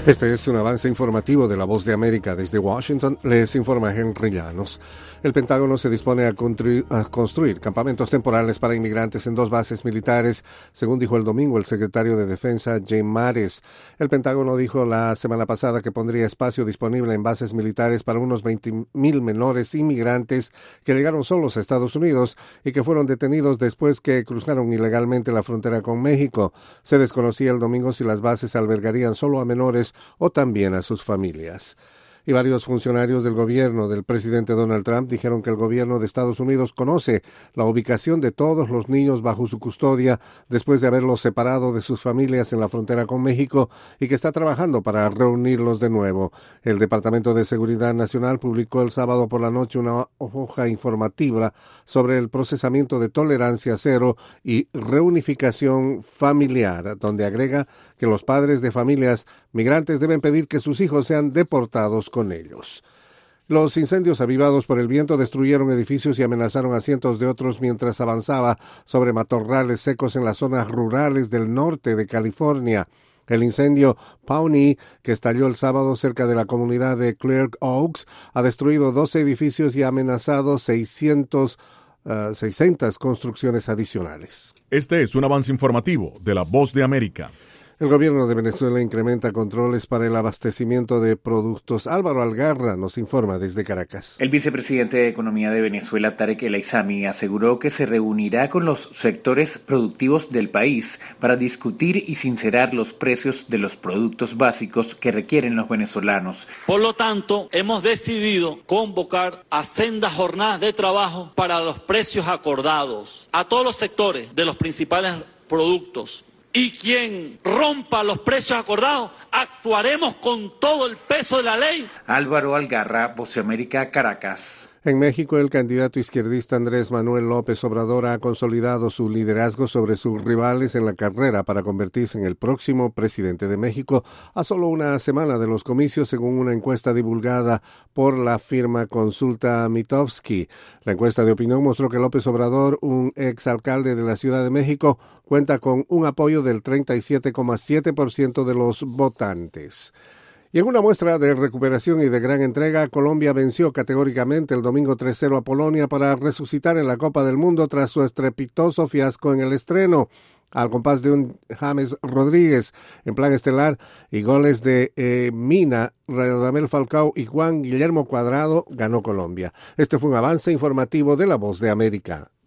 Este es un avance informativo de La Voz de América. Desde Washington les informa Henry Llanos. El Pentágono se dispone a construir campamentos temporales para inmigrantes en 2 bases militares, según dijo el domingo el secretario de Defensa, Jim Mattis. El Pentágono dijo la semana pasada que pondría espacio disponible en bases militares para unos 20,000 menores inmigrantes que llegaron solos a Estados Unidos y que fueron detenidos después que cruzaron ilegalmente la frontera con México. Se desconocía el domingo si las bases albergarían solo a menores o también a sus familias. Y varios funcionarios del gobierno del presidente Donald Trump dijeron que el gobierno de Estados Unidos conoce la ubicación de todos los niños bajo su custodia después de haberlos separado de sus familias en la frontera con México y que está trabajando para reunirlos de nuevo. El Departamento de Seguridad Nacional publicó el sábado por la noche una hoja informativa sobre el procesamiento de tolerancia cero y reunificación familiar, donde agrega que los padres de familias migrantes deben pedir que sus hijos sean deportados con ellos. Los incendios avivados por el viento destruyeron edificios y amenazaron a cientos de otros mientras avanzaba sobre matorrales secos en las zonas rurales del norte de California. El incendio Pawnee, que estalló el sábado cerca de la comunidad de Clear Oaks, ha destruido 12 edificios y ha amenazado 600 construcciones adicionales. Este es un avance informativo de La Voz de América. El gobierno de Venezuela incrementa controles para el abastecimiento de productos. Álvaro Algarra nos informa desde Caracas. El vicepresidente de Economía de Venezuela, Tarek El Aissami, aseguró que se reunirá con los sectores productivos del país para discutir y sincerar los precios de los productos básicos que requieren los venezolanos. Por lo tanto, hemos decidido convocar a sendas jornadas de trabajo para los precios acordados a todos los sectores de los principales productos. Y quien rompa los precios acordados, actuaremos con todo el peso de la ley. Álvaro Algarra, Voz de América, Caracas. En México, el candidato izquierdista Andrés Manuel López Obrador ha consolidado su liderazgo sobre sus rivales en la carrera para convertirse en el próximo presidente de México a solo una semana de los comicios, según una encuesta divulgada por la firma Consulta Mitofsky. La encuesta de opinión mostró que López Obrador, un exalcalde de la Ciudad de México, cuenta con un apoyo del 37,7% de los votantes. Y en una muestra de recuperación y de gran entrega, Colombia venció categóricamente el domingo 3-0 a Polonia para resucitar en la Copa del Mundo tras su estrepitoso fiasco en el estreno. Al compás de un James Rodríguez en plan estelar y goles de Mina, Radamel Falcao y Juan Guillermo Cuadrado, ganó Colombia. Este fue un avance informativo de La Voz de América.